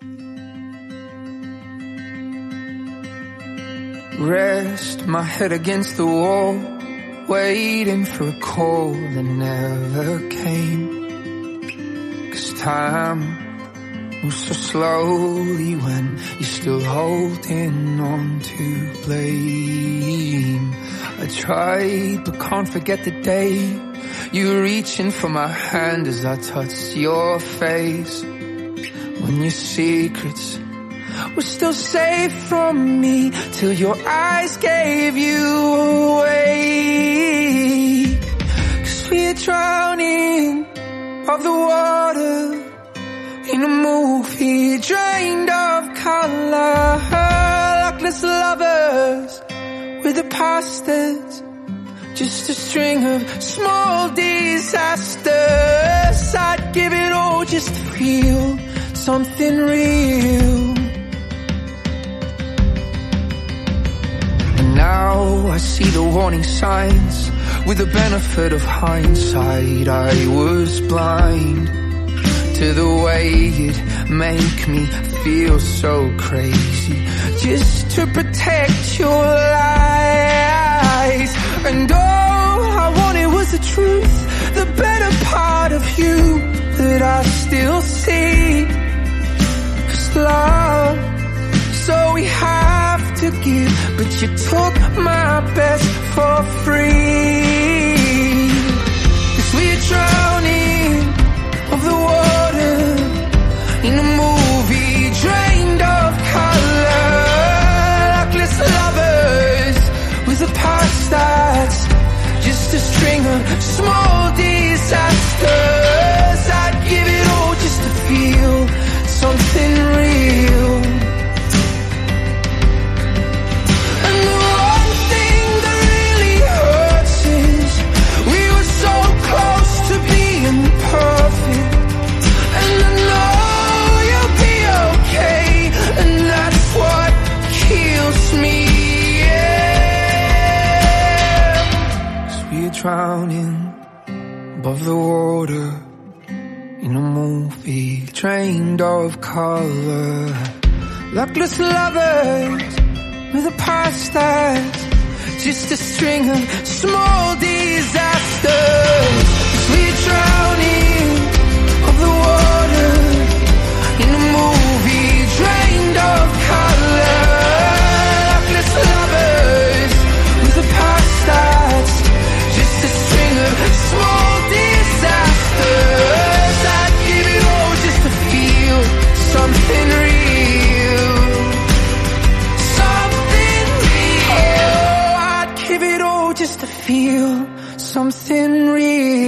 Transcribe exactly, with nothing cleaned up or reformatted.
Rest my head against the wall, waiting for a call that never came. 'Cause time moves so slowly when you're still holding on to blame. I tried but can't forget the day you were reaching for my hand as I touched your face, when your secrets were still safe from me, till your eyes gave you away. 'Cause we're drowning of the water in a movie drained of color, luckless lovers with a past that's just a string of small disasters. I'd give it all just to feel something real. And now I see the warning signs. With the benefit of hindsight, I was blind to the way it make me feel so crazy, just to protect your lies. And all I wanted was the truth, the better part of you that I still see. 'Cause love, so we have to give, but you took my best for free. 'Cause we're drowning of the water in a movie drained of color, luckless lovers with a past that's just a string of small disasters. I'd give it all just to feel something real. And the one thing that really hurts is we were so close to being perfect. And I know you'll be okay, and that's what kills me, yeah. 'Cause we're drowning above the water in a movie drained of color, luckless lovers with a past that's just a string of small disasters. 'Cause we're drowning of the water in a movie drained of color, luckless lovers with a past that's just a string of small disasters. I'd give it all just to feel something real, something real. I'd give it all just to feel something real.